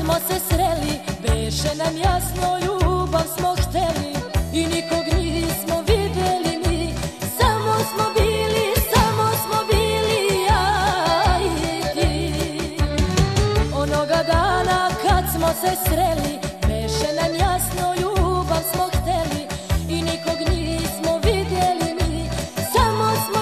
smo se sreli, beše nam jasno, ljubav smo hteli i nikog nismo videli mi. Samo smo bili ja i ti. Onoga dana kad smo se sreli, beše nam jasno, ljubav smo hteli i nikog nismo videli mi. Samo smo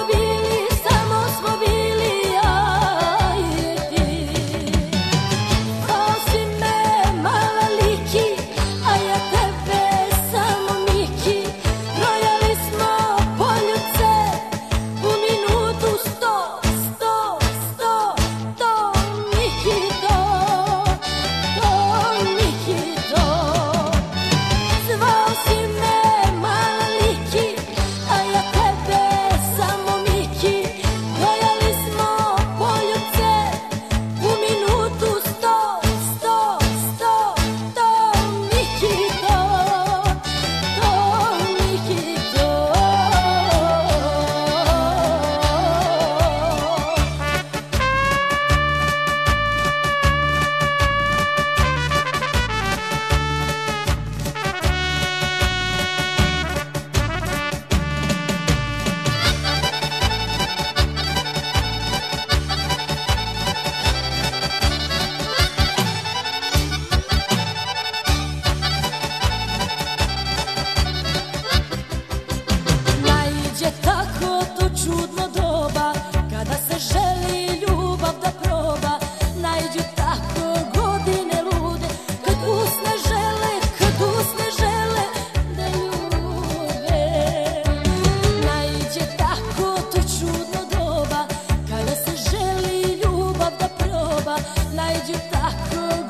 bili ja i ti. Zvao si me mala liki, a ja tebe samo Miki. Brojali smo poljupce u minutu 100, to Miki, to Miki, to. Zvao si me mala liki, a ja tebe samo Miki. Brojali smo poljupce u minutu 100, to Miki, to Miki, to. Naiđe tako to čudno doba, kada se želi ljubav da proba. Naiđu tako godine lude, kad usne žele da ljube. Naiđe tako to čudno doba, kada se želi ljubav da proba. Naiđu tako